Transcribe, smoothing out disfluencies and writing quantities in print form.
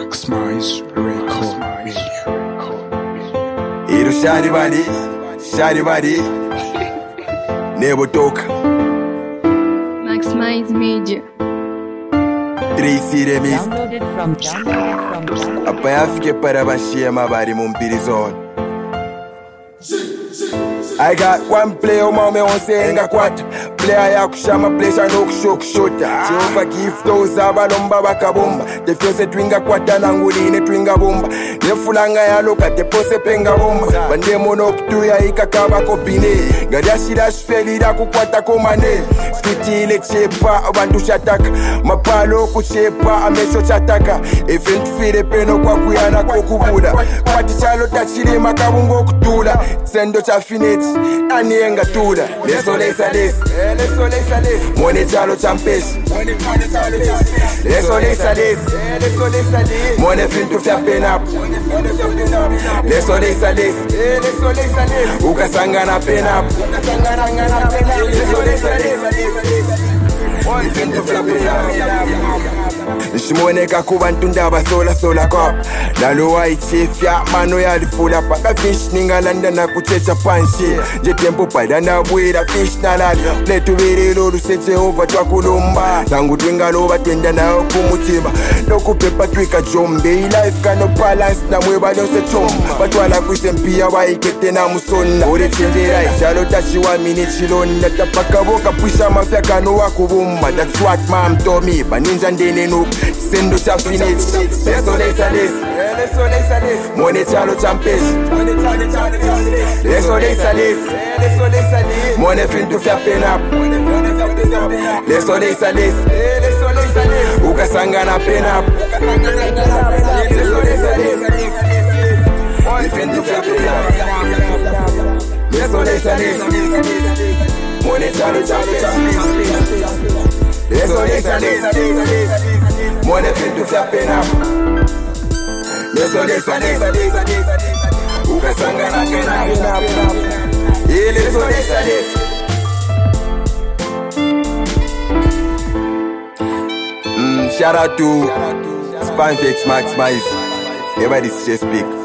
Maximize Record Media. Iro shari body, nebo toka. Maximize Media. 3C remix. Downloaded from Apa yafike para bashia mabari mumpirizona. I got one player, mama on saying a quat. Player ya kushama plesha no kushota. Jehova give those abalomba bakabomba. The first twinga kwata na ngulini twinga bomba. Nefulanga ya loka te pose penga bomba. Bande mono kutuya ikakaba kopine. Gadashira shfelira kukwata komane. Skiti ile chepa abantu shataka. Mapalo kuchepa amesho chataka. Event fire peno kwa kuyana kokubuda. Pati chalo tachile makabungo kutula. Sendo cha finite anienga tula. Leso lesa lesa. Mwone chalo champesi. Leso lesa lesa. Mwone fintu fya penap. Leso lesa lesa. Ukasangana penap. Leso lesa lesa. Mwone fintu fya penap. Nshimwoneka kubantu ndaba sola kop. Nalowa ichefya mano yalifula paka fish ningalanda na kuchecha panshi. Je tempo pada na bwira fish nalali. Letu virilo luse Jehova twakulumba. Tangu twingaloba twenda na okumutima. Nokupepa twika jombe. Life kano balance na mweba nyose chomba. Batwala kwise mpia waikete na musona. Ore chenjera ichalo tachiwa mini chilonda. Tapaka boka pusha mafya kano wakubumba. That's what mom told me. Baninja ndene no sendo cha finite. Leso lesa lesa. Mwone chalo champesi. Leso lesa lesa. Mwone fintu fya penap. Leso lesa lesa. Ukasangana penap. Leso lesa lesa. Mwone fintu fya penap. Leso lesa lesa. Mwone chalo champesi. Leso lesa lesa. Mwone fintu fya penap. Leso lesa lesa. Ukasangana penap. Leso lesa lesa. Shout out to Spanfix Maximize. Everybody's just big.